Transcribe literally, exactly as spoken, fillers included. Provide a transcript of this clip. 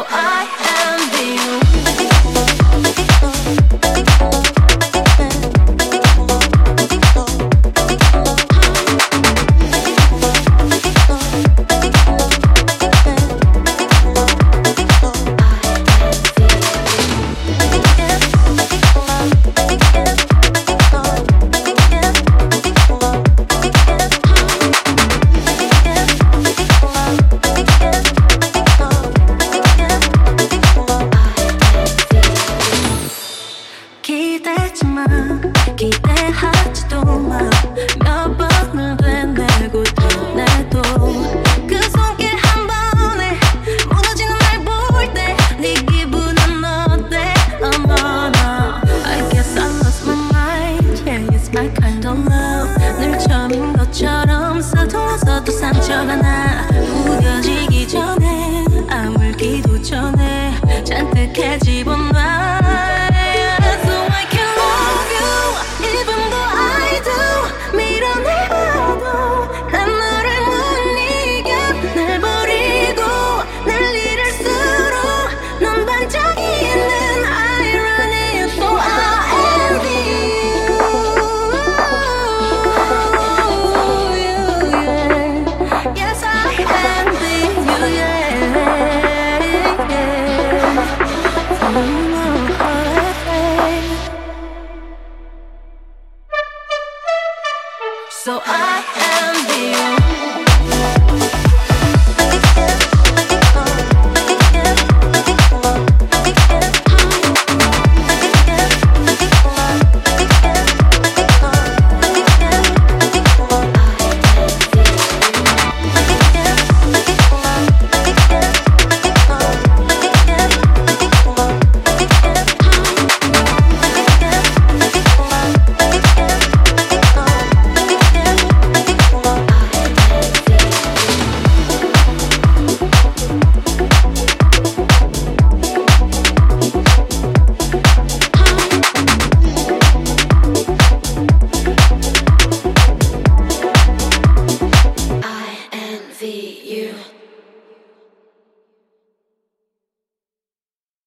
I envy you. 기대지만 기대하지도 마. 몇 번을 되뇌고 되뇌도 그 손길 한 번에 무너지는 날 볼 때 네 기분은 어때? Oh no no I guess I lost my mind. Yeah it's my kind of love. 늘 처음인 것처럼 서툴러서도 상처가 나. 우겨지기 전에 아물기도 전에 잔뜩 해집어놔. So I envy you.